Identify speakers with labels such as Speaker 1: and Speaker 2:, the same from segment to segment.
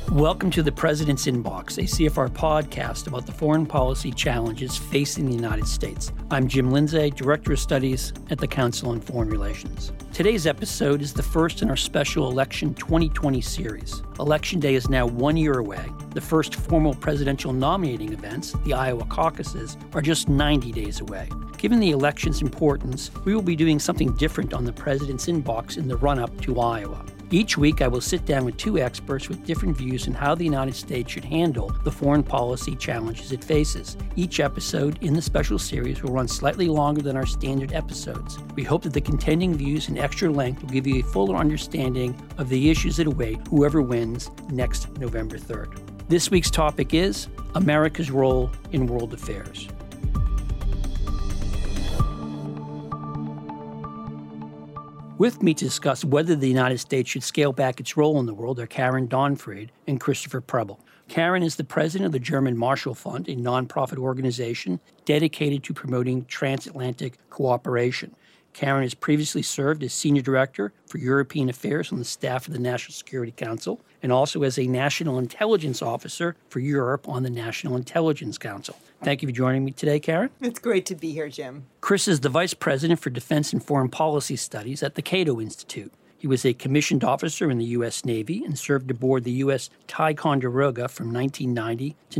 Speaker 1: Welcome to the President's Inbox, a CFR podcast about the foreign policy challenges facing the United States. I'm Jim Lindsay, Director of Studies at the Council on Foreign Relations. Today's episode is the first in our special Election 2020 series. Election Day is now 1 year away. The first formal presidential nominating events, the Iowa caucuses, are just 90 days away. Given the election's importance, we will be doing something different on the President's Inbox in the run-up to Iowa. Each week, I will sit down with two experts with different views on how the United States should handle the foreign policy challenges it faces. Each episode in the special series will run slightly longer than our standard episodes. We hope that the contending views and extra length will give you a fuller understanding of the issues that await whoever wins next November 3rd. This week's topic is America's role in world affairs. With me to discuss whether the United States should scale back its role in the world are Karen Donfried and Christopher Preble. Karen is the president of the German Marshall Fund, a nonprofit organization dedicated to promoting transatlantic cooperation. Karen has previously served as Senior Director for European Affairs on the staff of the National Security Council and also as a National Intelligence Officer for Europe on the National Intelligence Council. Thank you for joining me today, Karen.
Speaker 2: It's great to be here, Jim.
Speaker 1: Chris is the Vice President for Defense and Foreign Policy Studies at the Cato Institute. He was a commissioned officer in the U.S. Navy and served aboard the U.S. Ticonderoga from 1990 to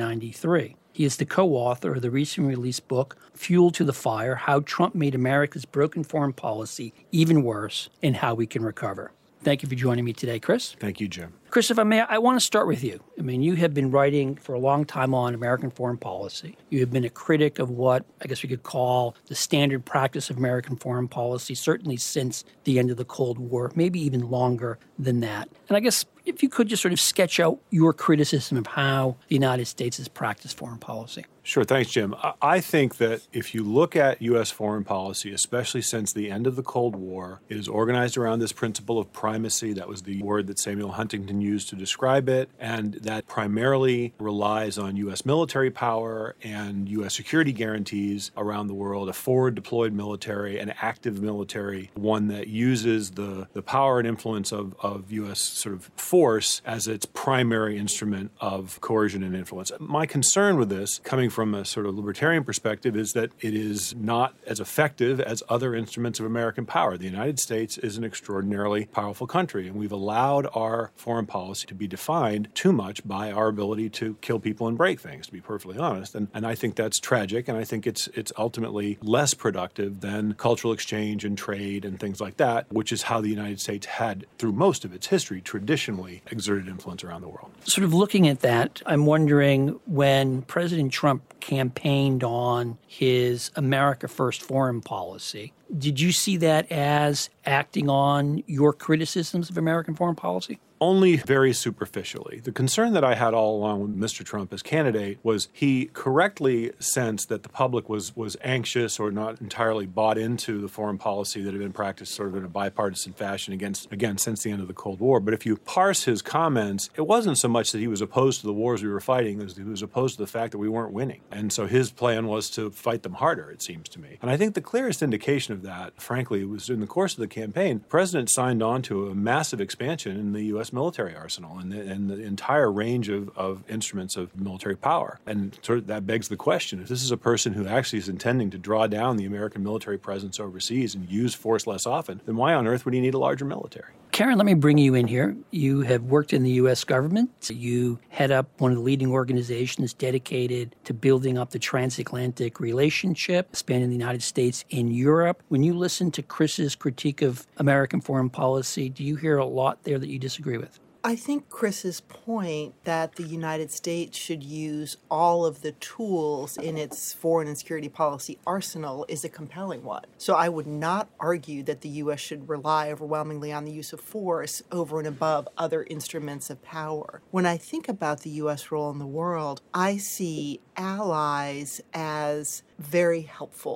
Speaker 1: 1993. He is the co-author of the recently released book, Fuel to the Fire, How Trump Made America's Broken Foreign Policy Even Worse and How We Can Recover. Thank you for joining me today, Chris.
Speaker 3: Thank you, Jim.
Speaker 1: Chris, if I may, I want to start with you. You have been writing for a long time on American foreign policy. You have been a critic of what I guess we could call the standard practice of American foreign policy, certainly since the end of the Cold War, maybe even longer than that. And I guess if you could just sort of sketch out your criticism of how the United States has practiced foreign policy.
Speaker 3: Sure. Thanks, Jim. I think that if you look at U.S. foreign policy, especially since the end of the Cold War, it is organized around this principle of primacy. That was the word that Samuel Huntington used to describe it. And that primarily relies on U.S. military power and U.S. security guarantees around the world, a forward deployed military, an active military, one that uses the power and influence of U.S. sort of force as its primary instrument of coercion and influence. My concern with this, coming from a sort of libertarian perspective, is that it is not as effective as other instruments of American power. The United States is an extraordinarily powerful country, and we've allowed our foreign policy to be defined too much by our ability to kill people and break things, to be perfectly honest. And I think that's tragic, and I think it's ultimately less productive than cultural exchange and trade and things like that, which is how the United States had, through most of its history, traditionally exerted influence around the world.
Speaker 1: Sort of looking at that, I'm wondering, when President Trump campaigned on his America First foreign policy, did you see that as acting on your criticisms of American foreign policy?
Speaker 3: Only very superficially. The concern that I had all along with Mr. Trump as candidate was he correctly sensed that the public was anxious or not entirely bought into the foreign policy that had been practiced sort of in a bipartisan fashion again, since the end of the Cold War. But if you parse his comments, it wasn't so much that he was opposed to the wars we were fighting as he was opposed to the fact that we weren't winning. And so his plan was to fight them harder, it seems to me. And I think the clearest indication of that, frankly, was in the course of the campaign. The president signed on to a massive expansion in the U.S. military arsenal and the entire range of instruments of military power. And sort of that begs the question, if this is a person who actually is intending to draw down the American military presence overseas and use force less often, then why on earth would he need a larger military?
Speaker 1: Karen, let me bring you in here. You have worked in the U.S. government. You head up one of the leading organizations dedicated to building up the transatlantic relationship, spanning the United States and Europe. When you listen to Chris's critique of American foreign policy, do you hear a lot there that you disagree with?
Speaker 2: I think Chris's point that the United States should use all of the tools in its foreign and security policy arsenal is a compelling one. So I would not argue that the U.S. should rely overwhelmingly on the use of force over and above other instruments of power. When I think about the U.S. role in the world, I see allies as very helpful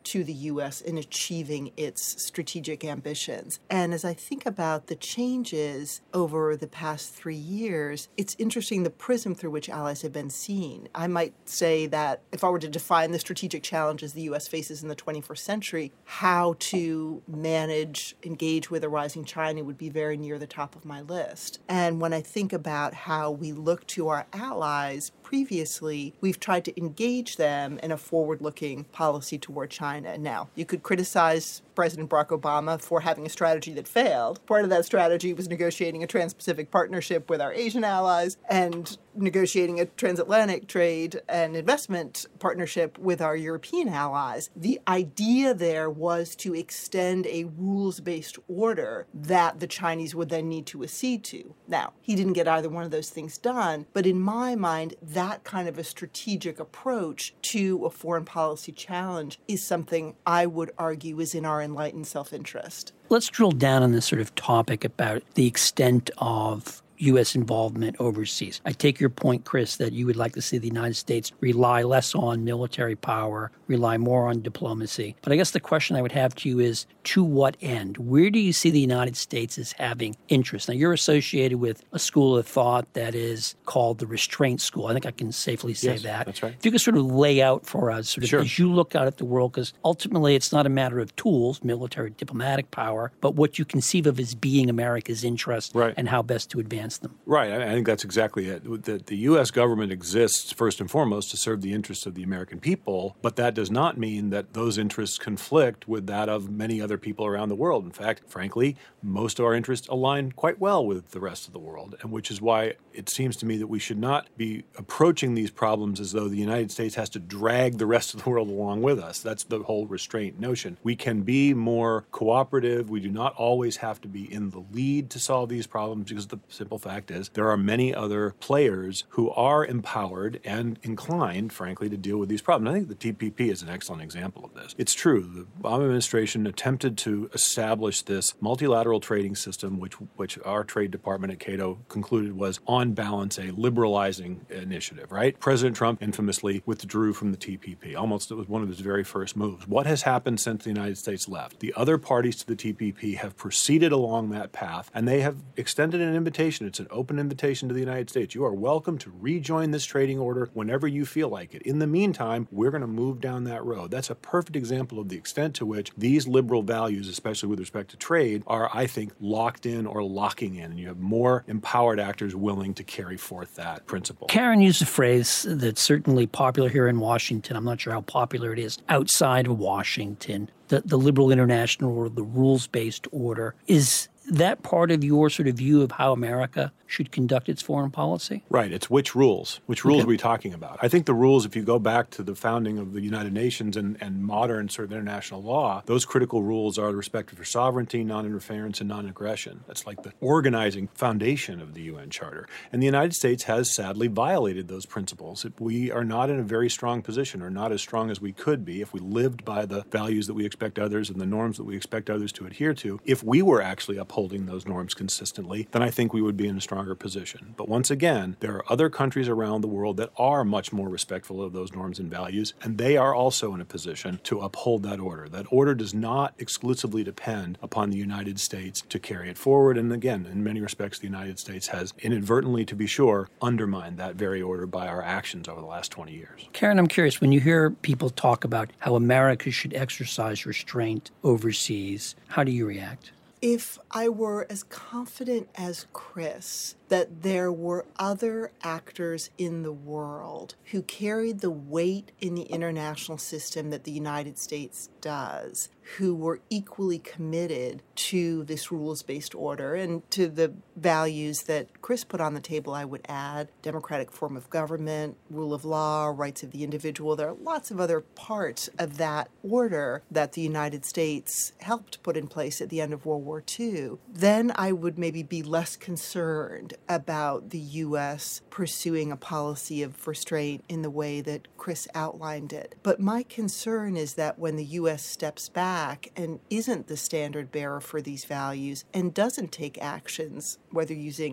Speaker 2: to the U.S. in achieving its strategic ambitions. And as I think about the changes over the past 3 years, it's interesting the prism through which allies have been seen. I might say that if I were to define the strategic challenges the U.S. faces in the 21st century, how to manage, engage with a rising China would be very near the top of my list. And when I think about how we look to our allies previously, we've tried to engage them in a forward-looking policy toward China. Now, you could criticize President Barack Obama for having a strategy that failed. Part of that strategy was negotiating a trans-Pacific partnership with our Asian allies and negotiating a transatlantic trade and investment partnership with our European allies. The idea there was to extend a rules-based order that the Chinese would then need to accede to. Now, he didn't get either one of those things done, but in my mind, that kind of a strategic approach to a foreign policy challenge is something I would argue is in our enlightened self-interest.
Speaker 1: Let's drill down on this sort of topic about the extent of U.S. involvement overseas. I take your point, Chris, that you would like to see the United States rely less on military power, rely more on diplomacy. But I guess the question I would have to you is, to what end? Where do you see the United States as having interest? Now, you're associated with a school of thought that is called the restraint school. I think I can safely say that.
Speaker 3: That's right.
Speaker 1: If you could sort of lay out for us, sort of
Speaker 3: Sure.
Speaker 1: as you look out at the world, because ultimately it's not a matter of tools, military, diplomatic power, but what you conceive of as being America's interest
Speaker 3: Right.
Speaker 1: and how best to advance them.
Speaker 3: Right. I think that's exactly it. The U.S. government exists first and foremost to serve the interests of the American people, but that does not mean that those interests conflict with that of many other people around the world. In fact, frankly, most of our interests align quite well with the rest of the world, and which is why it seems to me that we should not be approaching these problems as though the United States has to drag the rest of the world along with us. That's the whole restraint notion. We can be more cooperative. We do not always have to be in the lead to solve these problems, because the simple fact is there are many other players who are empowered and inclined, frankly, to deal with these problems. I think the TPP is an excellent example of this. It's true. The Obama administration attempted to establish this multilateral trading system, which our Trade Department at Cato concluded was, on balance, a liberalizing initiative, right? President Trump infamously withdrew from the TPP. Almost it was one of his very first moves. What has happened since the United States left? The other parties to the TPP have proceeded along that path, and they have extended an invitation. It's an open invitation to the United States. You are welcome to rejoin this trading order whenever you feel like it. In the meantime, we're going to move down that road. That's a perfect example of the extent to which these liberal values, especially with respect to trade, are, I think, locked in or locking in. And you have more empowered actors willing to carry forth that principle.
Speaker 1: Karen used a phrase that's certainly popular here in Washington. I'm not sure how popular it is outside of Washington. The liberal international order, the rules-based order. Is that part of your sort of view of how America should conduct its foreign policy?
Speaker 3: Right. It's which rules? Which rules are we talking about? I think the rules, if you go back to the founding of the United Nations and modern sort of international law, those critical rules are the respect for sovereignty, non-interference, and non-aggression. That's like the organizing foundation of the UN Charter. And the United States has sadly violated those principles. We are not in a very strong position, or not as strong as we could be, if we lived by the values that we expect others and the norms that we expect others to adhere to. If we were actually upholding those norms consistently, then I think we would be in a stronger position. But once again, there are other countries around the world that are much more respectful of those norms and values, and they are also in a position to uphold that order. That order does not exclusively depend upon the United States to carry it forward. And again, in many respects, the United States has inadvertently, to be sure, undermined that very order by our actions over the last 20 years.
Speaker 1: Karen, I'm curious, when you hear people talk about how America should exercise restraint overseas, how do you react?
Speaker 2: If I were as confident as Chris that there were other actors in the world who carried the weight in the international system that the United States does, who were equally committed to this rules-based order and to the values that Chris put on the table, I would add democratic form of government, rule of law, rights of the individual. There are lots of other parts of that order that the United States helped put in place at the end of World War II. Then I would maybe be less concerned about the U.S. pursuing a policy of restraint in the way that Chris outlined it. But my concern is that when the U.S. steps back and isn't the standard bearer for these values and doesn't take actions, whether using its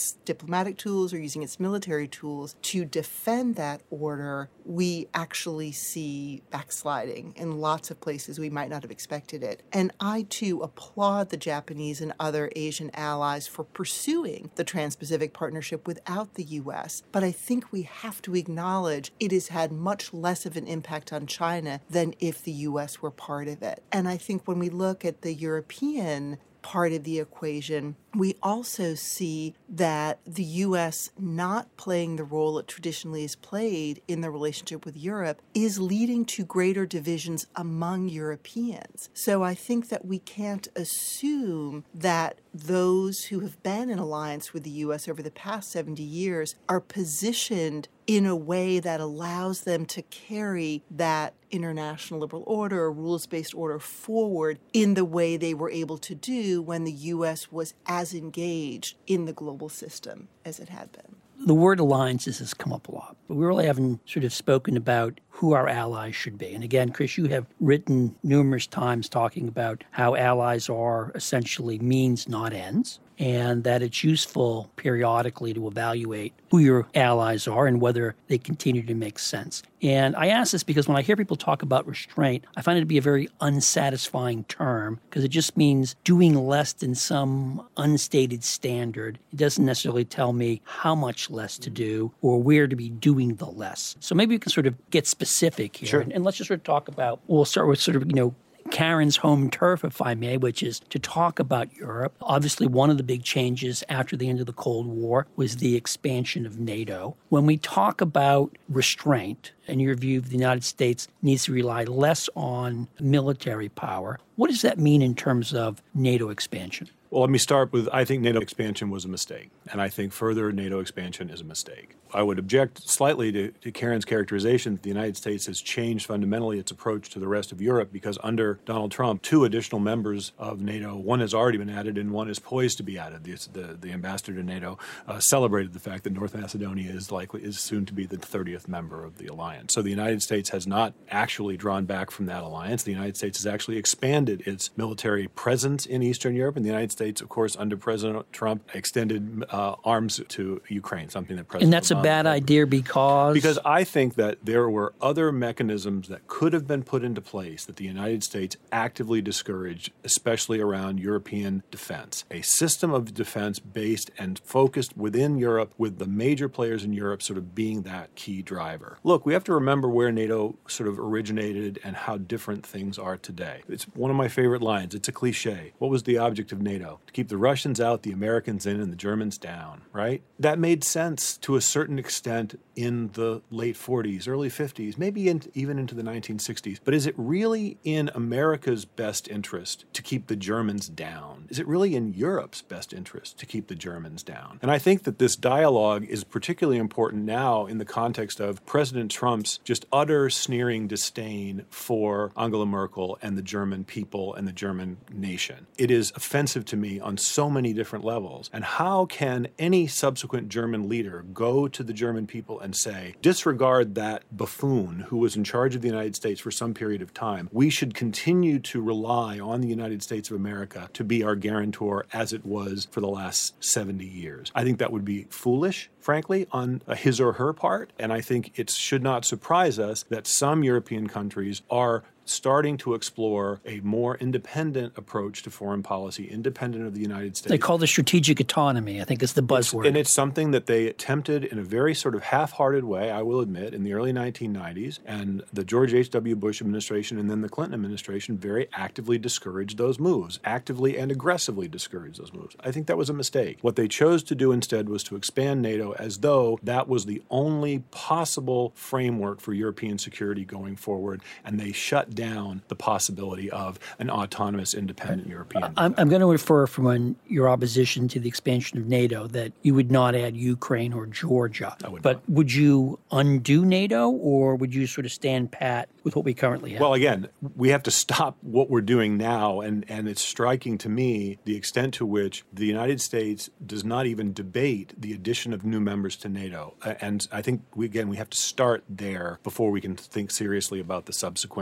Speaker 2: its diplomatic tools or using its military tools to defend that order, we actually see backsliding in lots of places we might not have expected it. And I, too, applaud the Japanese and other Asian allies for pursuing the Trans-Pacific Partnership without the U.S. But I think we have to acknowledge it has had much less of an impact on China than if the U.S. were part of it. And I think when we look at the European part of the equation, we also see that the U.S. not playing the role it traditionally has played in the relationship with Europe is leading to greater divisions among Europeans. So I think that we can't assume that those who have been in alliance with the U.S. over the past 70 years are positioned in a way that allows them to carry that international liberal order or rules-based order forward in the way they were able to do when the U.S. was as engaged in the global system as it had been.
Speaker 1: The word alliances has come up a lot, but we really haven't sort of spoken about who our allies should be. And again, Chris, you have written numerous times talking about how allies are essentially means, not ends, and that it's useful periodically to evaluate who your allies are and whether they continue to make sense. And I ask this because when I hear people talk about restraint, I find it to be a very unsatisfying term because it just means doing less than some unstated standard. It doesn't necessarily tell me how much less to do or where to be doing the less. So maybe we can sort of get specific here.
Speaker 3: Sure.
Speaker 1: And let's just sort of talk about, we'll start with sort of, Karen's home turf, if I may, which is to talk about Europe. Obviously, one of the big changes after the end of the Cold War was the expansion of NATO. When we talk about restraint, in your view, the United States needs to rely less on military power, what does that mean in terms of NATO expansion?
Speaker 3: Well, let me start with, I think NATO expansion was a mistake, and I think further NATO expansion is a mistake. I would object slightly to Karen's characterization that the United States has changed fundamentally its approach to the rest of Europe because under Donald Trump, 2 additional members of NATO, one has already been added and one is poised to be added. The ambassador to NATO celebrated the fact that North Macedonia is soon to be the 30th member of the alliance. So the United States has not actually drawn back from that alliance. The United States has actually expanded its military presence in Eastern Europe, and the United States, of course, under President Trump, extended arms to Ukraine, something that President
Speaker 1: And that's a bad idea because?
Speaker 3: Because I think that there were other mechanisms that could have been put into place that the United States actively discouraged, especially around European defense. A system of defense based and focused within Europe, with the major players in Europe sort of being that key driver. Look, we have to remember where NATO sort of originated and how different things are today. It's one of my favorite lines. It's a cliche. What was the object of NATO? To keep the Russians out, the Americans in, and the Germans down, right? That made sense to a certain extent in the late 40s, early 50s, maybe even into the 1960s. But is it really in America's best interest to keep the Germans down? Is it really in Europe's best interest to keep the Germans down? And I think that this dialogue is particularly important now in the context of President Trump's just utter sneering disdain for Angela Merkel and the German people and the German nation. It is offensive to me on so many different levels. And how can any subsequent German leader go to the German people and say, disregard that buffoon who was in charge of the United States for some period of time? We should continue to rely on the United States of America to be our guarantor as it was for the last 70 years. I think that would be foolish, frankly, on his or her part. And I think it should not surprise us that some European countries are starting to explore a more independent approach to foreign policy, independent of the United States.
Speaker 1: They call it strategic autonomy, I think is the buzzword.
Speaker 3: And it's something that they attempted in a very sort of half-hearted way, I will admit, in the early 1990s. And the George H.W. Bush administration and then the Clinton administration very actively discouraged those moves, actively and aggressively discouraged those moves. I think that was a mistake. What they chose to do instead was to expand NATO as though that was the only possible framework for European security going forward, and they shut down the possibility of an autonomous, independent European.
Speaker 1: I'm going to infer from your opposition to the expansion of NATO that you would not add Ukraine or Georgia. But would you undo NATO, or would you sort of stand pat with what we currently have?
Speaker 3: Well, again, we have to stop what we're doing now, and it's striking to me the extent to which the United States does not even debate the addition of new members to NATO. And I think, we have to start there before we can think seriously about the subsequent,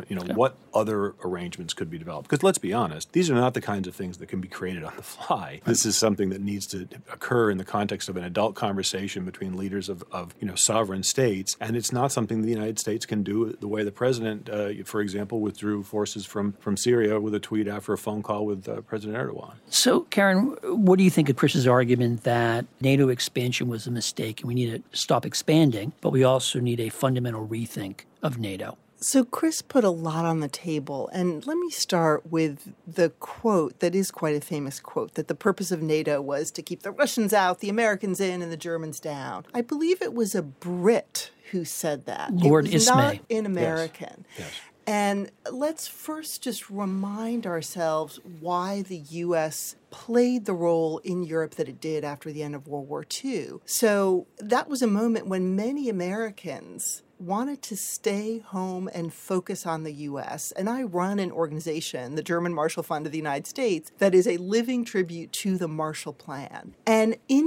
Speaker 3: what other arrangements could be developed. Because let's be honest, these are not the kinds of things that can be created on the fly. This is something that needs to occur in the context of an adult conversation between leaders of sovereign states, and it's not something the United States can do the way the president, for example, withdrew forces from Syria with a tweet after a phone call with President Erdogan.
Speaker 1: So, Karen, what do you think of Chris's argument that NATO expansion was a mistake and we need to stop expanding, but we also need a fundamental rethink of NATO?
Speaker 2: So Chris put a lot on the table, and let me start with the quote that is quite a famous quote, that the purpose of NATO was to keep the Russians out, the Americans in, and the Germans down. I believe it was a Brit who said that.
Speaker 1: Lord
Speaker 2: it was
Speaker 1: Ismay.
Speaker 2: Not an American.
Speaker 3: Yes.
Speaker 2: And let's first just remind ourselves why the U.S. played the role in Europe that it did after the end of World War II. So that was a moment when many Americans wanted to stay home and focus on the U.S. And I run an organization, the German Marshall Fund of the United States, that is a living tribute to the Marshall Plan. And in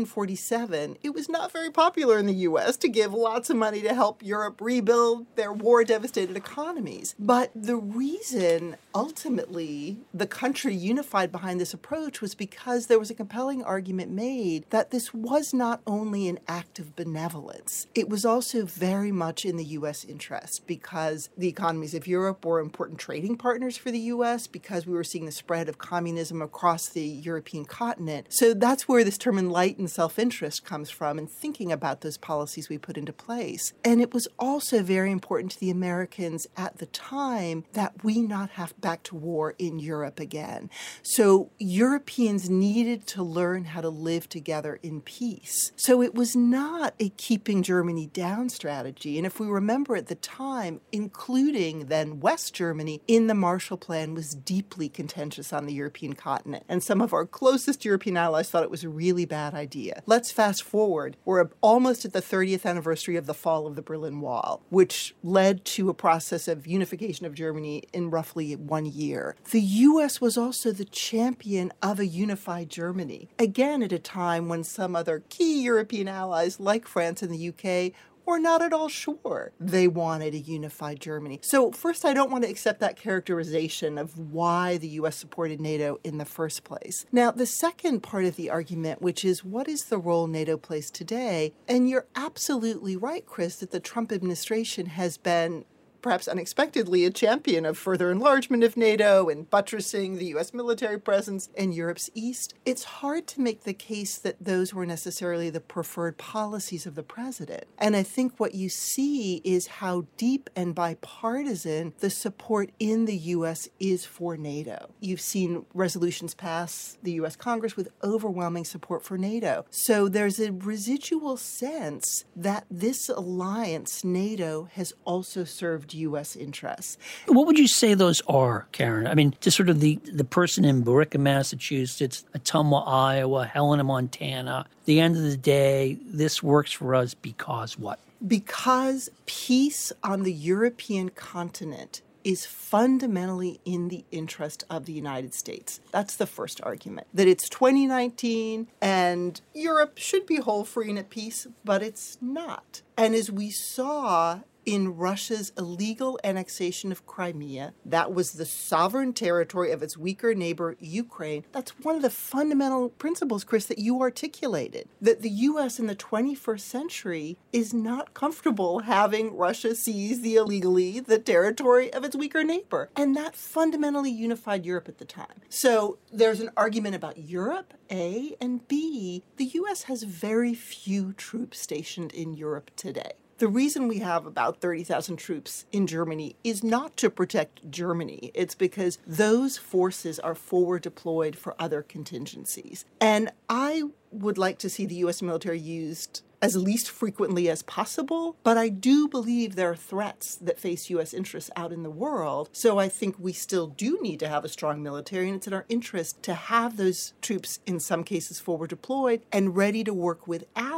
Speaker 2: 1947, it was not very popular in the U.S. to give lots of money to help Europe rebuild their war-devastated economies. But the reason, ultimately, the country unified behind this approach was because there was a compelling argument made that this was not only an act of benevolence, it was also very much in the U.S. interest, because the economies of Europe were important trading partners for the U.S., because we were seeing the spread of communism across the European continent. So that's where this term enlightened self-interest comes from, and thinking about those policies we put into place. And it was also very important to the Americans at the time that we not have back to war in Europe again. So Europeans needed to learn how to live together in peace. So it was not a keeping Germany down strategy. And if we remember at the time, including then West Germany in the Marshall Plan was deeply contentious on the European continent. And some of our closest European allies thought it was a really bad idea. Let's fast forward. We're almost at the 30th anniversary of the fall of the Berlin Wall, which led to a process of unification of Germany in roughly 1 year. The U.S. was also the champion of a unified Germany, again at a time when some other key European allies like France and the UK were not at all sure they wanted a unified Germany. So first, I don't want to accept that characterization of why the U.S. supported NATO in the first place. Now, the second part of the argument, which is what is the role NATO plays today? And you're absolutely right, Chris, that the Trump administration has been perhaps unexpectedly a champion of further enlargement of NATO and buttressing the U.S. military presence in Europe's east. It's hard to make the case that those were necessarily the preferred policies of the president. And I think what you see is how deep and bipartisan the support in the U.S. is for NATO. You've seen resolutions pass the U.S. Congress with overwhelming support for NATO. So there's a residual sense that this alliance, NATO, has also served U.S. interests.
Speaker 1: What would you say those are, Karen? I mean, just sort of the person in Billerica, Massachusetts, Ottumwa, Iowa, Helena, Montana. At the end of the day, this works for us because what?
Speaker 2: Because peace on the European continent is fundamentally in the interest of the United States. That's the first argument. That it's 2019 and Europe should be whole, free, and at peace, but it's not. And as we saw in Russia's illegal annexation of Crimea, that was the sovereign territory of its weaker neighbor, Ukraine. That's one of the fundamental principles, Chris, that you articulated, that the U.S. in the 21st century is not comfortable having Russia seize illegally the territory of its weaker neighbor. And that fundamentally unified Europe at the time. So there's an argument about Europe, A, and B, the U.S. has very few troops stationed in Europe today. The reason we have about 30,000 troops in Germany is not to protect Germany. It's because those forces are forward deployed for other contingencies. And I would like to see the U.S. military used as least frequently as possible, but I do believe there are threats that face U.S. interests out in the world. So I think we still do need to have a strong military, and it's in our interest to have those troops, in some cases, forward deployed and ready to work with allies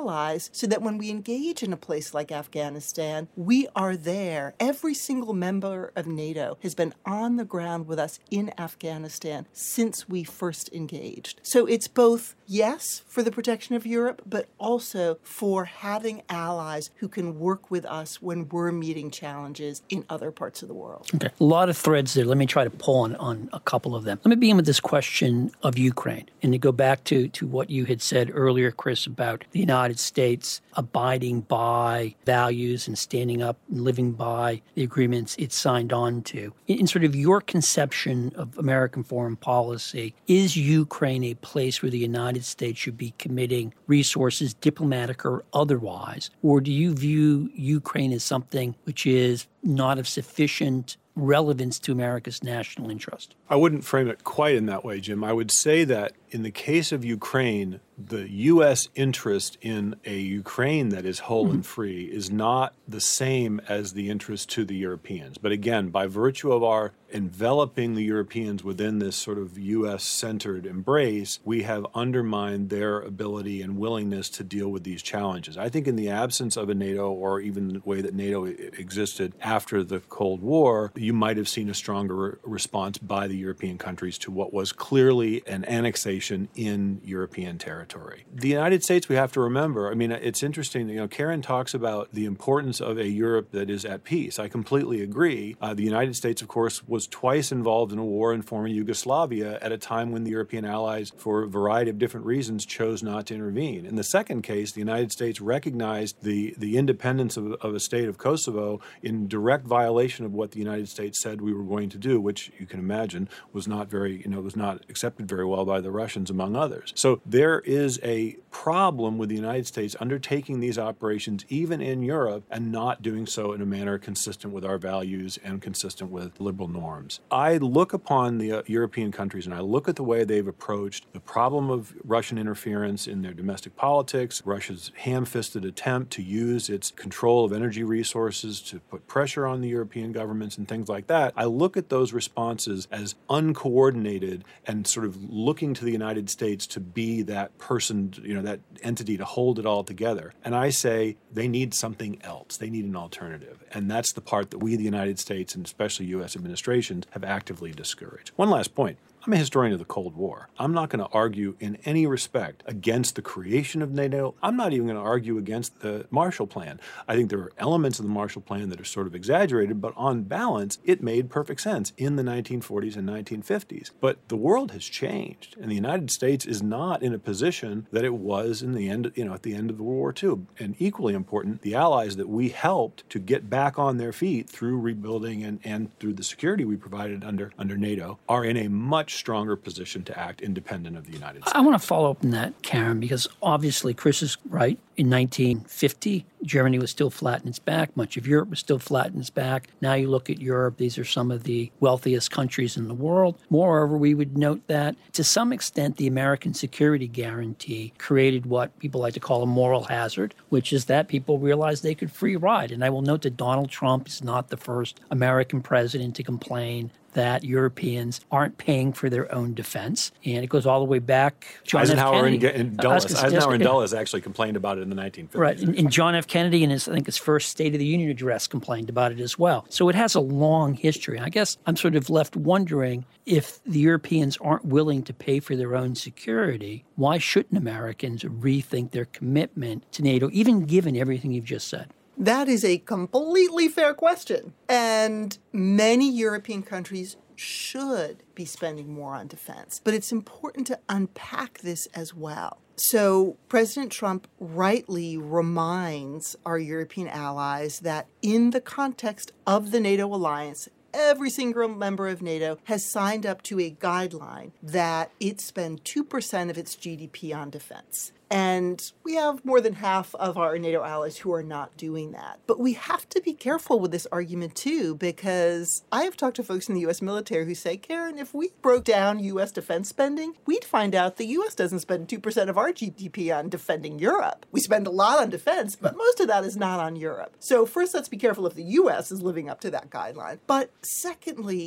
Speaker 2: allies so that when we engage in a place like Afghanistan, we are there. Every single member of NATO has been on the ground with us in Afghanistan since we first engaged. So it's both, yes, for the protection of Europe, but also for having allies who can work with us when we're meeting challenges in other parts of the world.
Speaker 1: Okay. A lot of threads there. Let me try to pull on a couple of them. Let me begin with this question of Ukraine. And to go back to what you had said earlier, Chris, about the United States abiding by values and standing up and living by the agreements it signed on to. In sort of your conception of American foreign policy, is Ukraine a place where the United States should be committing resources, diplomatic or otherwise? Or do you view Ukraine as something which is not of sufficient relevance to America's national interest?
Speaker 3: I wouldn't frame it quite in that way, Jim. I would say that in the case of Ukraine, the U.S. interest in a Ukraine that is whole and free is not the same as the interest to the Europeans. But again, by virtue of our enveloping the Europeans within this sort of U.S.-centered embrace, we have undermined their ability and willingness to deal with these challenges. I think in the absence of a NATO, or even the way that NATO existed after the Cold War, you might have seen a stronger response by the European countries to what was clearly an annexation in European territory. The United States, we have to remember, I mean, it's interesting, Karen talks about the importance of a Europe that is at peace. I completely agree. The United States, of course, was twice involved in a war in former Yugoslavia at a time when the European allies, for a variety of different reasons, chose not to intervene. In the second case, the United States recognized the independence of a state of Kosovo in direct violation of what the United States said we were going to do, which you can imagine was not was not accepted very well by the Russians, among others. So there is a problem with the United States undertaking these operations, even in Europe, and not doing so in a manner consistent with our values and consistent with liberal norms. I look upon the European countries and I look at the way they've approached the problem of Russian interference in their domestic politics, Russia's ham-fisted attempt to use its control of energy resources to put pressure on the European governments and things like that. I look at those responses as uncoordinated and sort of looking to the United States to be that person, that entity to hold it all together. And I say they need something else. They need an alternative. And that's the part that we, the United States, and especially U.S. administrations, have actively discouraged. One last point. I'm a historian of the Cold War. I'm not going to argue in any respect against the creation of NATO. I'm not even going to argue against the Marshall Plan. I think there are elements of the Marshall Plan that are sort of exaggerated, but on balance, it made perfect sense in the 1940s and 1950s. But the world has changed, and the United States is not in a position that it was in the end, at the end of World War II. And equally important, the allies that we helped to get back on their feet through rebuilding and through the security we provided under NATO are in a much stronger position to act independent of the United States.
Speaker 1: I want to follow up on that, Karen, because obviously Chris is right. In 1950, Germany was still flat in its back. Much of Europe was still flat in its back. Now you look at Europe, these are some of the wealthiest countries in the world. Moreover, we would note that to some extent, the American security guarantee created what people like to call a moral hazard, which is that people realized they could free ride. And I will note that Donald Trump is not the first American president to complain that Europeans aren't paying for their own defense. And it goes all the way back.
Speaker 3: Eisenhower and Dulles actually complained about it in the 1950s.
Speaker 1: Right. And John F. Kennedy, in his first State of the Union address, complained about it as well. So it has a long history. I guess I'm sort of left wondering, if the Europeans aren't willing to pay for their own security, why shouldn't Americans rethink their commitment to NATO, even given everything you've just said?
Speaker 2: That is a completely fair question. And many European countries should be spending more on defense. But it's important to unpack this as well. So President Trump rightly reminds our European allies that in the context of the NATO alliance, every single member of NATO has signed up to a guideline that it spend 2% of its GDP on defense. And we have more than half of our NATO allies who are not doing that. But we have to be careful with this argument, too, because I have talked to folks in the U.S. military who say, Karen, if we broke down U.S. defense spending, we'd find out the U.S. doesn't spend 2% of our GDP on defending Europe. We spend a lot on defense, but most of that is not on Europe. So first, let's be careful if the U.S. is living up to that guideline. But secondly,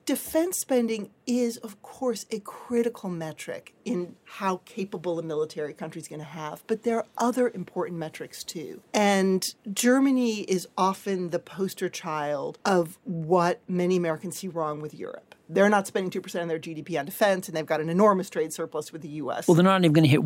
Speaker 2: defense spending is, of course, a critical metric in how capable a military country is going to have. But there are other important metrics, too. And Germany is often the poster child of what many Americans see wrong with Europe. They're not spending 2% of their GDP on defense, and they've got an enormous trade surplus with the U.S.
Speaker 1: Well, they're not even going to hit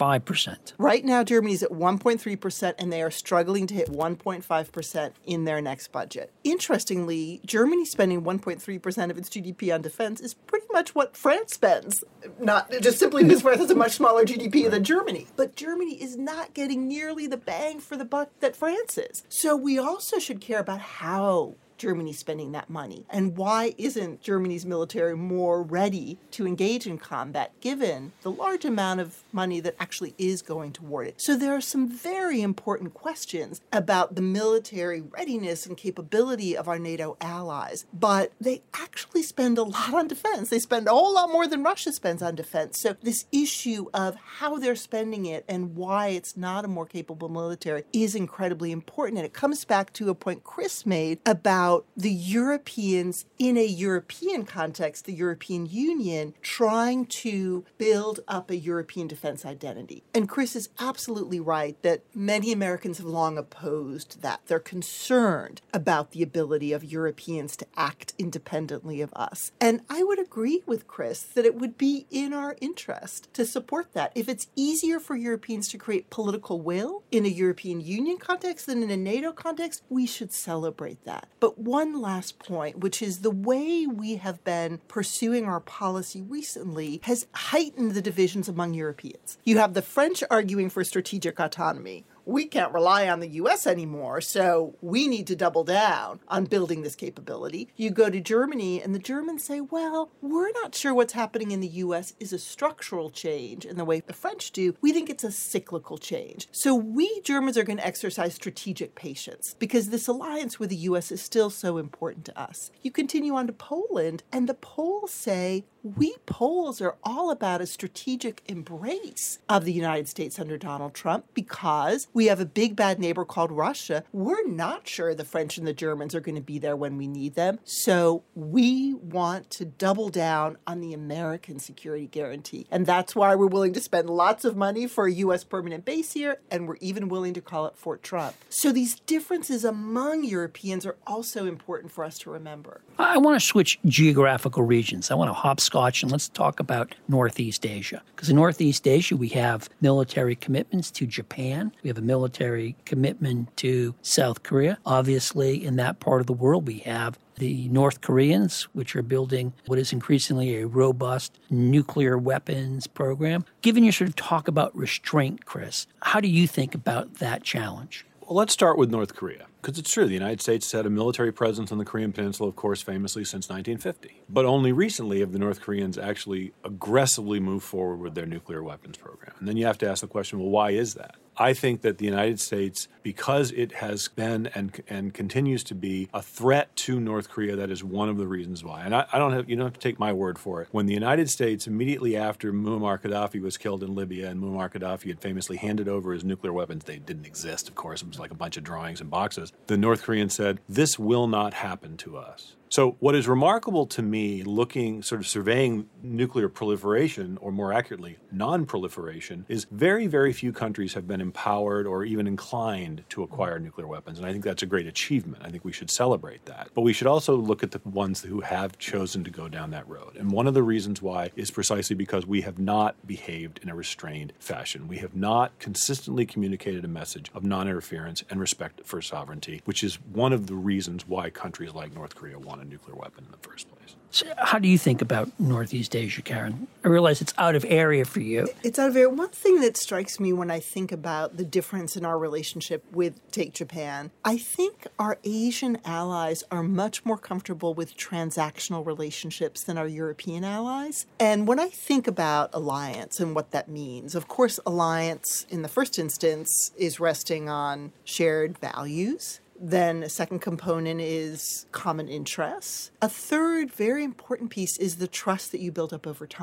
Speaker 1: 1.5%.
Speaker 2: Right now, Germany's at 1.3%, and they are struggling to hit 1.5% in their next budget. Interestingly, Germany spending 1.3% of its GDP on defense is pretty much what France spends. Not just simply because France has a much smaller GDP than Germany. But Germany is not getting nearly the bang for the buck that France is. So we also should care about how Germany's spending that money. And why isn't Germany's military more ready to engage in combat, given the large amount of money that actually is going toward it? So there are some very important questions about the military readiness and capability of our NATO allies. But they actually spend a lot on defense. They spend a whole lot more than Russia spends on defense. So this issue of how they're spending it and why it's not a more capable military is incredibly important. And it comes back to a point Chris made about the Europeans in a European context, the European Union, trying to build up a European defense identity. And Chris is absolutely right that many Americans have long opposed that. They're concerned about the ability of Europeans to act independently of us. And I would agree with Chris that it would be in our interest to support that. If it's easier for Europeans to create political will in a European Union context than in a NATO context, we should celebrate that. But one last point, which is the way we have been pursuing our policy recently has heightened the divisions among Europeans. You have the French arguing for strategic autonomy. We can't rely on the U.S. anymore, so we need to double down on building this capability. You go to Germany, and the Germans say, well, we're not sure what's happening in the U.S. is a structural change in the way the French do. We think it's a cyclical change. So we Germans are going to exercise strategic patience because this alliance with the U.S. is still so important to us. You continue on to Poland, and the Poles say, we Poles are all about a strategic embrace of the United States under Donald Trump because we have a big bad neighbor called Russia. We're not sure the French and the Germans are going to be there when we need them. So we want to double down on the American security guarantee. And that's why we're willing to spend lots of money for a U.S. permanent base here, and we're even willing to call it Fort Trump. So these differences among Europeans are also important for us to remember.
Speaker 1: I want to switch geographical regions. I want to hopscotch and let's talk about Northeast Asia. Because in Northeast Asia, we have military commitments to Japan. We have a military commitment to South Korea. Obviously, in that part of the world, we have the North Koreans, which are building what is increasingly a robust nuclear weapons program. Given your sort of talk about restraint, Chris, how do you think about that challenge?
Speaker 3: Well, let's start with North Korea. Because it's true, the United States has had a military presence on the Korean Peninsula, of course, famously since 1950. But only recently have the North Koreans actually aggressively moved forward with their nuclear weapons program. And then you have to ask the question, well, why is that? I think that the United States, because it has been and continues to be a threat to North Korea, that is one of the reasons why. And you don't have to take my word for it. When the United States, immediately after Muammar Gaddafi was killed in Libya, and Muammar Gaddafi had famously handed over his nuclear weapons, they didn't exist, of course, it was like a bunch of drawings and boxes, the North Koreans said, this will not happen to us. So what is remarkable to me, surveying nuclear proliferation, or more accurately, non-proliferation, is very, very few countries have been empowered or even inclined to acquire nuclear weapons. And I think that's a great achievement. I think we should celebrate that. But we should also look at the ones who have chosen to go down that road. And one of the reasons why is precisely because we have not behaved in a restrained fashion. We have not consistently communicated a message of non-interference and respect for sovereignty, which is one of the reasons why countries like North Korea want a nuclear weapon in the first place.
Speaker 1: So how do you think about Northeast Asia, Karen? I realize it's out of area for you.
Speaker 2: It's out of area. One thing that strikes me when I think about the difference in our relationship with, take Japan, I think our Asian allies are much more comfortable with transactional relationships than our European allies. And when I think about alliance and what that means, of course, alliance in the first instance is resting on shared values. Then a second component is common interests. A third very important piece is the trust that you build up over time.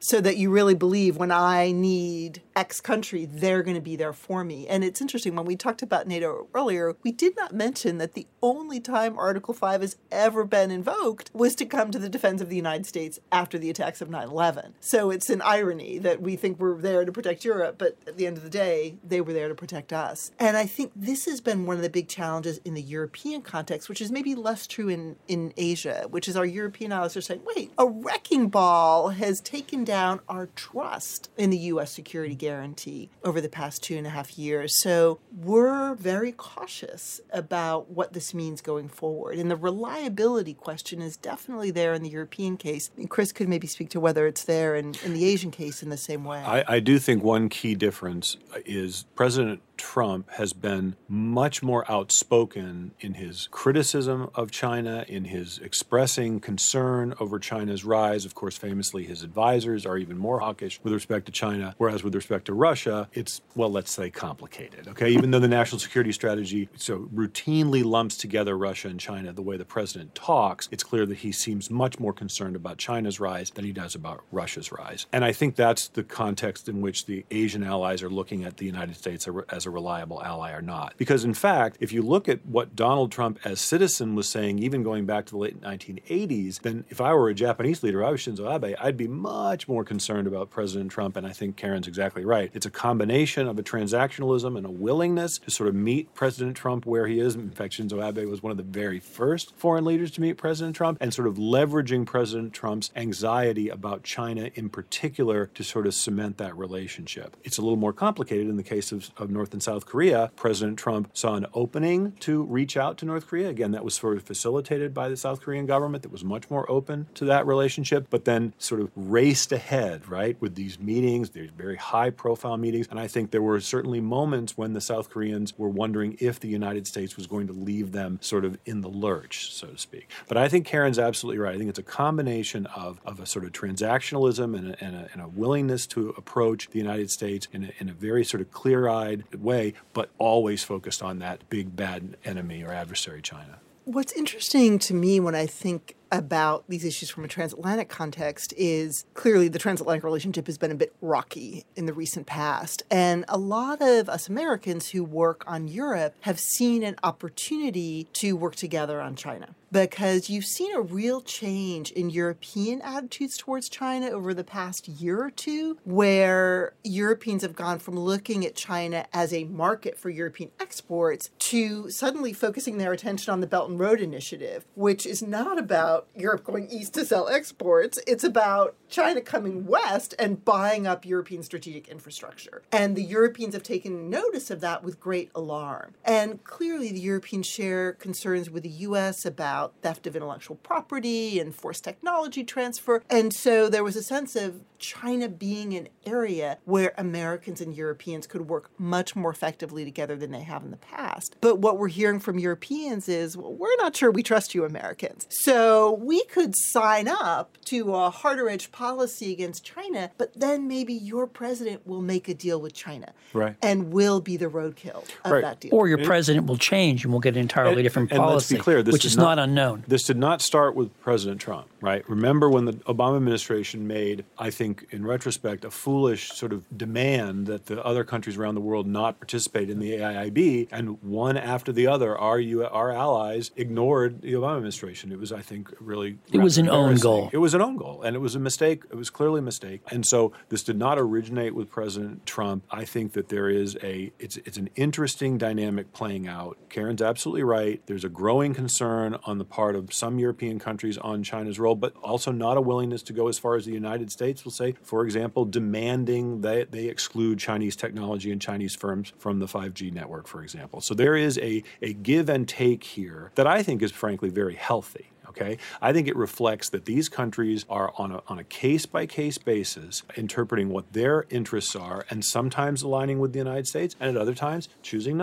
Speaker 2: so that you really believe when I need X country, they're going to be there for me. And it's interesting, when we talked about NATO earlier, we did not mention that the only time Article 5 has ever been invoked was to come to the defense of the United States after the attacks of 9/11. So it's an irony that we think we're there to protect Europe, but at the end of the day, they were there to protect us. And I think this has been one of the big challenges in the European context, which is maybe less true in Asia, which is our European allies are saying, wait, a wrecking ball has taken down our trust in the U.S. security guarantee over the past 2.5 years. So we're very cautious about what this means going forward. And the reliability question is definitely there in the European case. And Chris could maybe speak to whether it's there in the Asian case in the same way.
Speaker 3: I do think one key difference is President Trump has been much more outspoken in his criticism of China, in his expressing concern over China's rise. Of course, famously, his advisors are even more hawkish with respect to China, whereas with respect to Russia, it's, well, let's say complicated, okay? Even though the national security strategy so routinely lumps together Russia and China the way the president talks, it's clear that he seems much more concerned about China's rise than he does about Russia's rise. And I think that's the context in which the Asian allies are looking at the United States as a reliable ally or not. Because in fact, if you look at what Donald Trump as citizen was saying, even going back to the late 1980s, then if I were a Japanese leader, I was Shinzo Abe, I'd be much more concerned about President Trump. And I think Karen's exactly right. It's a combination of a transactionalism and a willingness to sort of meet President Trump where he is. In fact, Shinzo Abe was one of the very first foreign leaders to meet President Trump, and sort of leveraging President Trump's anxiety about China in particular to sort of cement that relationship. It's a little more complicated in the case of North and South Korea. President Trump saw an opening to reach out to North Korea. Again, that was sort of facilitated by the South Korean government that was much more open to that relationship, but then sort of raced ahead, right, with these meetings, these very high-profile meetings. And I think there were certainly moments when the South Koreans were wondering if the United States was going to leave them sort of in the lurch, so to speak. But I think Karen's absolutely right. I think it's a combination of a sort of transactionalism and a willingness to approach the United States in a very sort of clear-eyed way, but always focused on that big bad enemy or adversary, China.
Speaker 2: What's interesting to me when I think about these issues from a transatlantic context is clearly the transatlantic relationship has been a bit rocky in the recent past. And a lot of us Americans who work on Europe have seen an opportunity to work together on China, because you've seen a real change in European attitudes towards China over the past year or two, where Europeans have gone from looking at China as a market for European exports to suddenly focusing their attention on the Belt and Road Initiative, which is not about Europe going east to sell exports. It's about China coming west and buying up European strategic infrastructure. And the Europeans have taken notice of that with great alarm. And clearly the Europeans share concerns with the U.S. about theft of intellectual property and forced technology transfer. And so there was a sense of China being an area where Americans and Europeans could work much more effectively together than they have in the past. But what we're hearing from Europeans is, well, we're not sure we trust you Americans. So we could sign up to a harder edge policy against China, but then maybe your president will make a deal with China,
Speaker 3: right,
Speaker 2: and will be the roadkill of
Speaker 3: right,
Speaker 2: that deal.
Speaker 1: Or your president will change and we'll get an entirely different policy,
Speaker 3: let's be clear,
Speaker 1: which is not unknown.
Speaker 3: This did not start with President Trump, right? Remember when the Obama administration made, I think, in retrospect, a foolish sort of demand that the other countries around the world not participate in the AIIB, and one after the other, our allies ignored the Obama administration. It was, I think, really
Speaker 1: it was an own goal.
Speaker 3: It was an own goal, and it was a mistake. It was clearly a mistake. And so this did not originate with President Trump. I think that there is it's an interesting dynamic playing out. Karen's absolutely right. There's a growing concern on the part of some European countries on China's role, but also not a willingness to go as far as the United States will say, for example, demanding that they exclude Chinese technology and Chinese firms from the 5G network, for example. So there is a give and take here that I think is frankly very healthy. Okay, I think it reflects that these countries are on a case-by-case basis interpreting what their interests are and sometimes aligning with the United States and at other times choosing not to.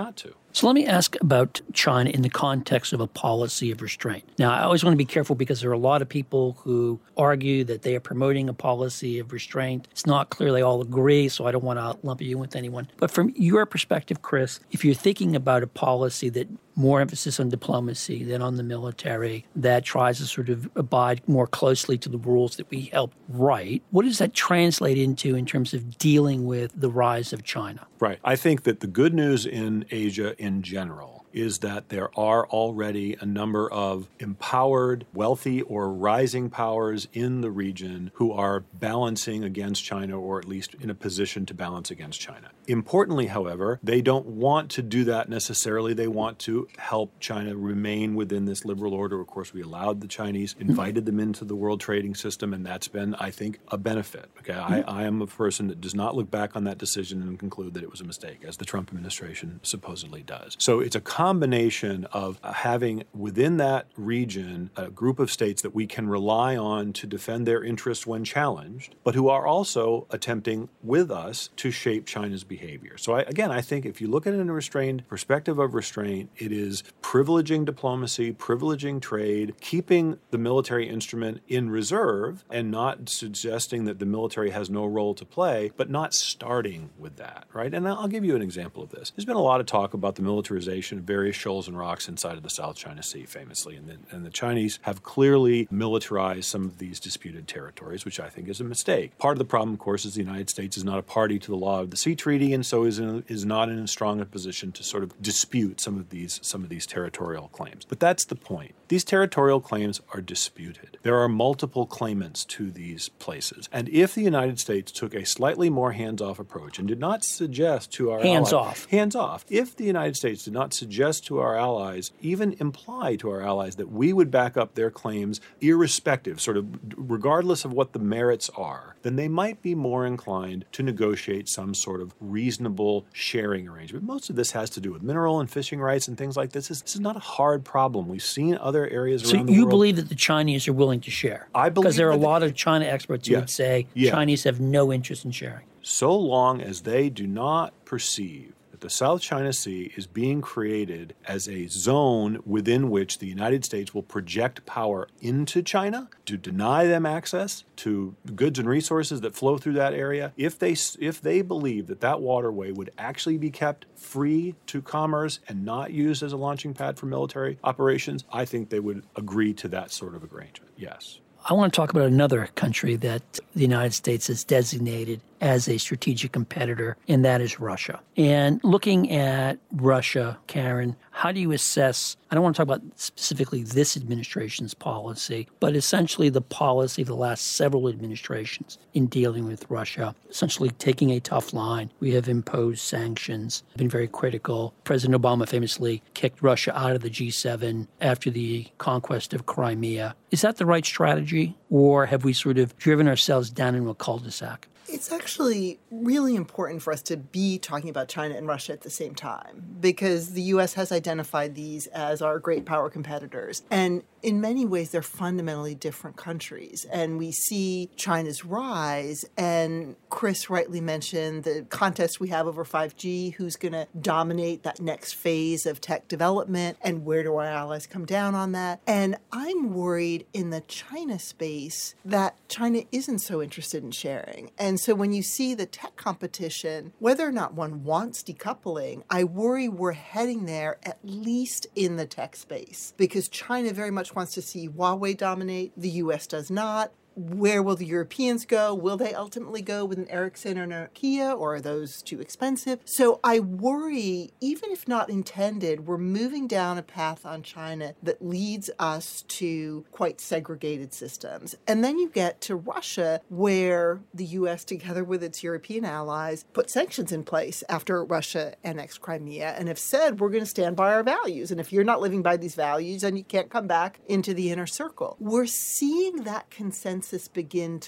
Speaker 1: So let me ask about China in the context of a policy of restraint. Now, I always want to be careful because there are a lot of people who argue that they are promoting a policy of restraint. It's not clear they all agree, so I don't want to lump you in with anyone. But from your perspective, Chris, if you're thinking about a policy that more emphasis on diplomacy than on the military, that tries to sort of abide more closely to the rules that we helped write, what does that translate into in terms of dealing with the rise of China?
Speaker 3: Right. I think that the good news in Asia in general is that there are already a number of empowered, wealthy, or rising powers in the region who are balancing against China, or at least in a position to balance against China. Importantly, however, they don't want to do that necessarily. They want to help China remain within this liberal order. Of course, we allowed the Chinese, invited them into the world trading system, and that's been, I think, a benefit. Okay, I am a person that does not look back on that decision and conclude that it was a mistake, as the Trump administration supposedly does. So it's a combination of having within that region a group of states that we can rely on to defend their interests when challenged, but who are also attempting with us to shape China's behavior. So I think if you look at it in a restrained perspective of restraint, it is privileging diplomacy, privileging trade, keeping the military instrument in reserve and not suggesting that the military has no role to play, but not starting with that, right? And I'll give you an example of this. There's been a lot of talk about the militarization of various shoals and rocks inside of the South China Sea, famously, and the Chinese have clearly militarized some of these disputed territories, which I think is a mistake. Part of the problem, of course, is the United States is not a party to the law of the sea treaty, and so is not in a strong position to sort of dispute some of these territorial claims. But that's the point. These territorial claims are disputed. There are multiple claimants to these places, and if the United States took a slightly more hands-off approach and did not suggest to our
Speaker 1: hands-off,
Speaker 3: if the United States did not suggest to our allies, even imply to our allies, that we would back up their claims irrespective, sort of regardless of what the merits are, then they might be more inclined to negotiate some sort of reasonable sharing arrangement. Most of this has to do with mineral and fishing rights and things like this. This is not a hard problem. We've seen other areas around the world. So you
Speaker 1: believe that the Chinese are willing to share?
Speaker 3: I believe,
Speaker 1: because there are a lot of China experts who would say Chinese have no interest in sharing.
Speaker 3: So long as they do not perceive that the South China Sea is being created as a zone within which the United States will project power into China to deny them access to goods and resources that flow through that area, if they believe that that waterway would actually be kept free to commerce and not used as a launching pad for military operations, I think they would agree to that sort of arrangement, yes.
Speaker 1: I want to talk about another country that the United States has designated as a strategic competitor, and that is Russia. And looking at Russia, Karen, how do you assess, I don't want to talk about specifically this administration's policy, but essentially the policy of the last several administrations in dealing with Russia, essentially taking a tough line. We have imposed sanctions, been very critical. President Obama famously kicked Russia out of the G7 after the conquest of Crimea. Is that the right strategy, or have we sort of driven ourselves down into a cul-de-sac?
Speaker 2: It's actually really important for us to be talking about China and Russia at the same time, because the U.S. has identified these as our great power competitors. And in many ways, they're fundamentally different countries. And we see China's rise, and Chris rightly mentioned the contest we have over 5G, who's going to dominate that next phase of tech development, and where do our allies come down on that? And I'm worried in the China space that China isn't so interested in sharing. And so when you see the tech competition, whether or not one wants decoupling, I worry we're heading there, at least in the tech space, because China very much wants to see Huawei dominate. The U.S. does not. Where will the Europeans go? Will they ultimately go with an Ericsson or an Nokia, or are those too expensive? So I worry, even if not intended, we're moving down a path on China that leads us to quite segregated systems. And then you get to Russia, where the U.S., together with its European allies, put sanctions in place after Russia annexed Crimea and have said, we're going to stand by our values. And if you're not living by these values, then you can't come back into the inner circle. We're seeing that consensus begin to break.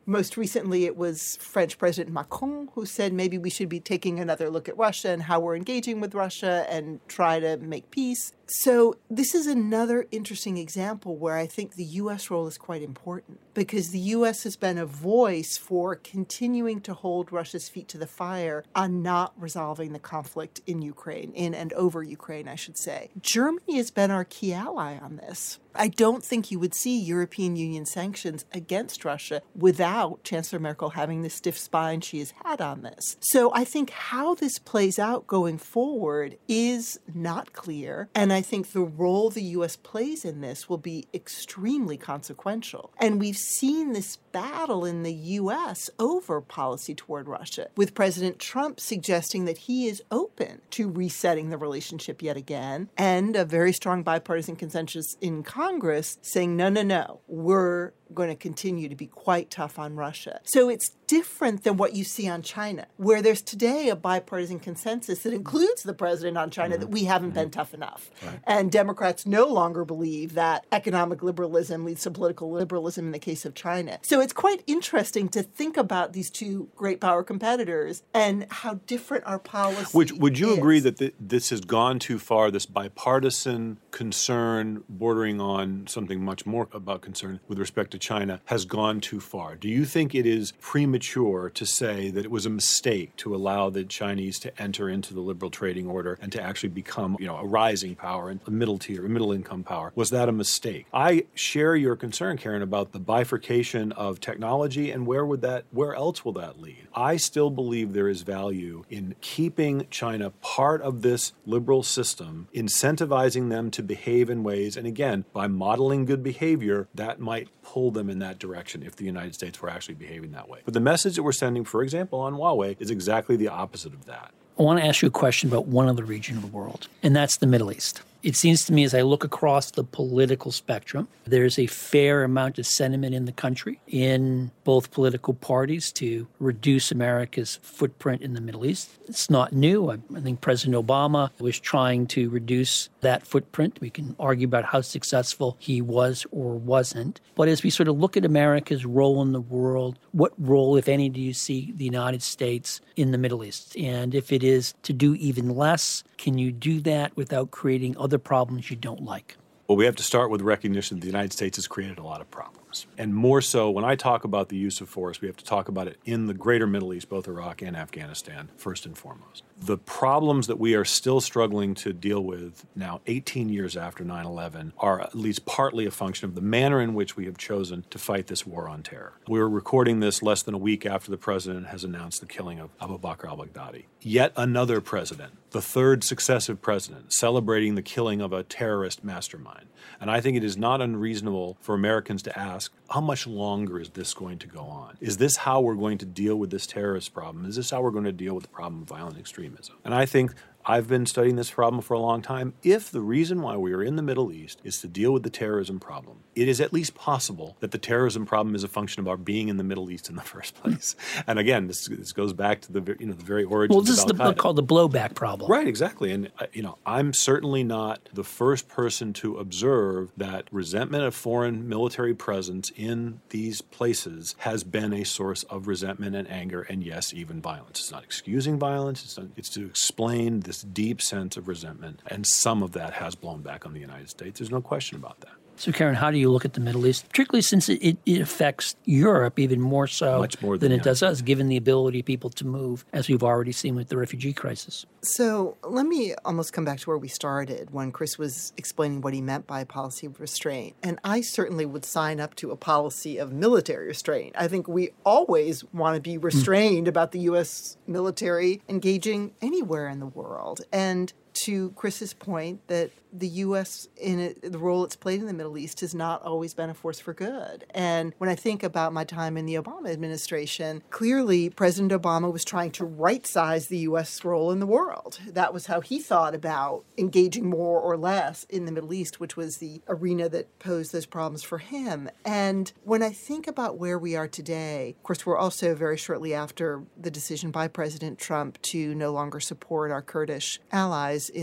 Speaker 2: Most recently, it was French President Macron who said maybe we should be taking another look at Russia and how we're engaging with Russia and try to make peace. So this is another interesting example where I think the U.S. role is quite important because the U.S. has been a voice for continuing to hold Russia's feet to the fire on not resolving the conflict in Ukraine, in and over Ukraine, I should say. Germany has been our key ally on this. I don't think you would see European Union sanctions against Russia without Chancellor Merkel having the stiff spine she has had on this. So I think how this plays out going forward is not clear, and I think the role the U.S. plays in this will be extremely consequential. And we've seen this battle in the U.S. over policy toward Russia, with President Trump suggesting that he is open to resetting the relationship yet again, and a very strong bipartisan consensus in Congress saying, no, we're going to continue to be quite tough on Russia. So it's different than what you see on China, where there's today a bipartisan consensus that includes the president on China that we haven't been tough enough. Right. And Democrats no longer believe that economic liberalism leads to political liberalism in the case of China. So it's quite interesting to think about these two great power competitors and how different our policy
Speaker 3: Would you
Speaker 2: is.
Speaker 3: agree that this has gone too far, this bipartisan concern bordering on something much more about concern with respect to China has gone too far? Do you think it is premature to say that it was a mistake to allow the Chinese to enter into the liberal trading order and to actually become, a rising power and a middle tier, a middle income power? Was that a mistake? I share your concern, Karen, about the bifurcation of technology and where else will that lead? I still believe there is value in keeping China part of this liberal system, incentivizing them to behave in ways, and again, by modeling good behavior, that might pull them in that direction if the United States were actually behaving that way. But the message that we're sending, for example, on Huawei is exactly the opposite of that.
Speaker 1: I want to ask you a question about one other region of the world, and that's the Middle East. It seems to me as I look across the political spectrum, there's a fair amount of sentiment in the country, in both political parties, to reduce America's footprint in the Middle East. It's not new. I think President Obama was trying to reduce that footprint. We can argue about how successful he was or wasn't. But as we sort of look at America's role in the world, what role, if any, do you see the United States in the Middle East? And if it is to do even less, can you do that without creating other problems you don't like?
Speaker 3: Well, we have to start with recognition that the United States has created a lot of problems. And more so, when I talk about the use of force, we have to talk about it in the greater Middle East, both Iraq and Afghanistan, first and foremost. The problems that we are still struggling to deal with now, 18 years after 9/11, are at least partly a function of the manner in which we have chosen to fight this war on terror. We're recording this less than a week after the president has announced the killing of Abu Bakr al-Baghdadi. Yet another president, the third successive president, celebrating the killing of a terrorist mastermind. And I think it is not unreasonable for Americans to ask, how much longer is this going to go on? Is this how we're going to deal with this terrorist problem? Is this how we're going to deal with the problem of violent extremism? And I think I've been studying this problem for a long time. If the reason why we are in the Middle East is to deal with the terrorism problem, it is at least possible that the terrorism problem is a function of our being in the Middle East in the first place. And again, this goes back to the very origins of
Speaker 1: Well, this is called the blowback problem.
Speaker 3: Right, exactly. And I'm certainly not the first person to observe that resentment of foreign military presence in these places has been a source of resentment and anger, and yes, even violence. It's not excusing violence. It's to explain this deep sense of resentment, and some of that has blown back on the United States. There's no question about that.
Speaker 1: So, Karen, how do you look at the Middle East, particularly since it affects Europe even more so
Speaker 3: Much more
Speaker 1: than it does us, given the ability of people to move, as we've already seen with the refugee crisis?
Speaker 2: So let me almost come back to where we started when Chris was explaining what he meant by policy of restraint. And I certainly would sign up to a policy of military restraint. I think we always want to be restrained about the U.S. military engaging anywhere in the world. And to Chris's point that the U.S. in the role it's played in the Middle East has not always been a force for good. And when I think about my time in the Obama administration, clearly President Obama was trying to right-size the U.S. role in the world. That was how he thought about engaging more or less in the Middle East, which was the arena that posed those problems for him. And when I think about where we are today, of course, we're also very shortly after the decision by President Trump to no longer support our Kurdish allies in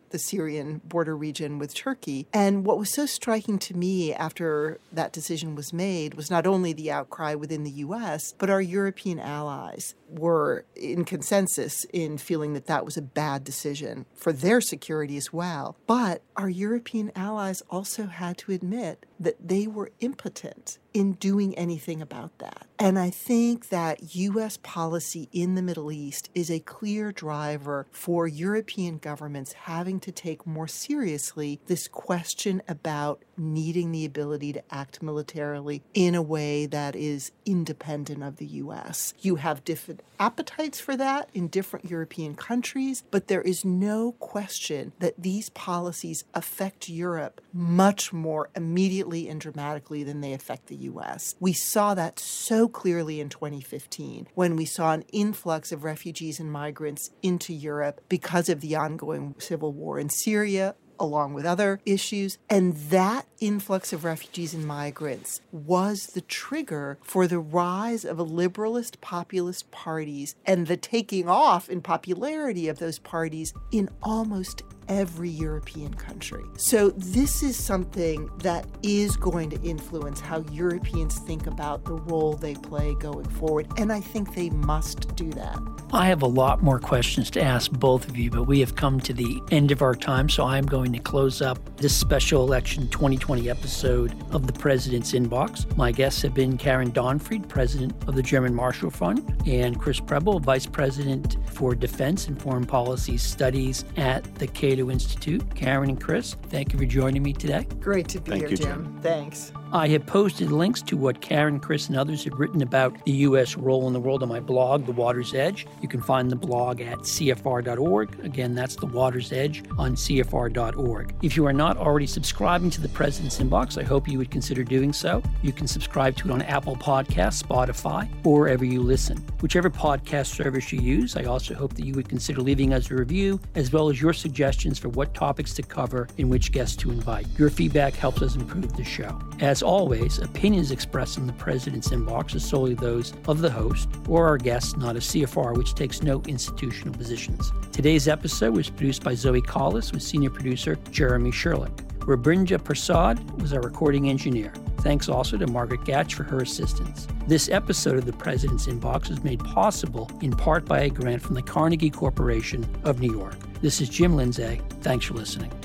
Speaker 2: the Syrian border region with Turkey. And what was so striking to me after that decision was made was not only the outcry within the U.S., but our European allies were in consensus in feeling that that was a bad decision for their security as well. But our European allies also had to admit that they were impotent in doing anything about that. And I think that U.S. policy in the Middle East is a clear driver for European governments having to take more seriously this question about needing the ability to act militarily in a way that is independent of the U.S. You have different appetites for that in different European countries, but there is no question that these policies affect Europe much more immediately and dramatically than they affect the U.S. We saw that so clearly in 2015 when we saw an influx of refugees and migrants into Europe because of the ongoing civil war in Syria, along with other issues. And that influx of refugees and migrants was the trigger for the rise of a liberalist populist parties and the taking off in popularity of those parties in almost every European country. So this is something that is going to influence how Europeans think about the role they play going forward. And I think they must do that.
Speaker 1: I have a lot more questions to ask both of you, but we have come to the end of our time, so I'm going to close up this special election 2020 episode of the President's Inbox. My guests have been Karen Donfried, President of the German Marshall Fund, and Chris Preble, Vice President for Defense and Foreign Policy Studies at the Cato Institute. Karen and Chris, thank you for joining me today.
Speaker 2: Great to be
Speaker 3: Thank
Speaker 2: here,
Speaker 3: you,
Speaker 2: Jim. Thanks.
Speaker 1: I have posted links to what Karen, Chris, and others have written about the U.S. role in the world on my blog, The Water's Edge. You can find the blog at CFR.org. Again, that's The Water's Edge on CFR.org. If you are not already subscribing to the President's Inbox, I hope you would consider doing so. You can subscribe to it on Apple Podcasts, Spotify, or wherever you listen. Whichever podcast service you use, I also hope that you would consider leaving us a review, as well as your suggestions for what topics to cover and which guests to invite. Your feedback helps us improve the show. As always, opinions expressed in the President's Inbox are solely those of the host or our guests, not a CFR, which takes no institutional positions. Today's episode was produced by Zoe Collis with senior producer Jeremy Sherlick. Rabinja Prasad was our recording engineer. Thanks also to Margaret Gatch for her assistance. This episode of the President's Inbox was made possible in part by a grant from the Carnegie Corporation of New York. This is Jim Lindsay. Thanks for listening.